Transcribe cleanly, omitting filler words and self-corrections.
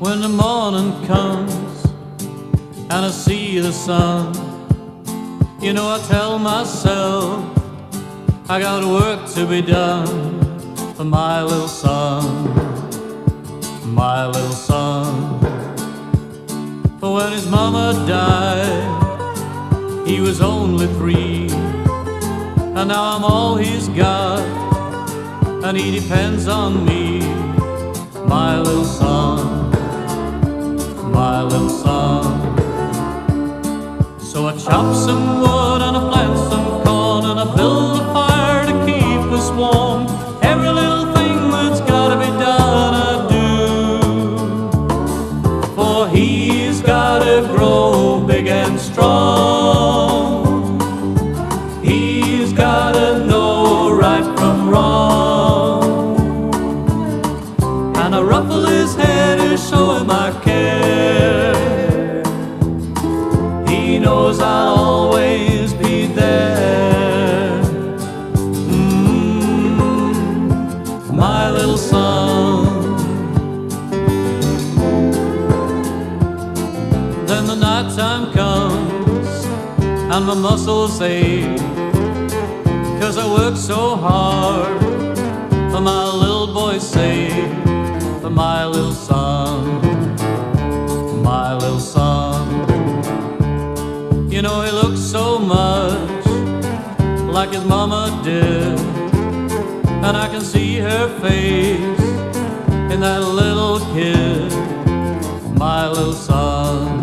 When the morning comes and I see the sun, you know I tell myself I got work to be done for my little son, my little son. For when his mama died, he was only 3, and now I'm all he's got, and he depends on me, my little son, my little son. So I chop some wood and I plant some corn and I build a fire to keep us warm. Every little thing that's gotta be done I do, for he's gotta grow big and strong. He's gotta know right from wrong, and I ruffle his hair to show him I care. He knows I'll always be there. My little son. Then the night time comes and my muscles ache, 'cause I work so hard for my little boy's sake, for my little son, my little son. You know he looks so much like his mama did, and I can see her face in that little kid, my little son.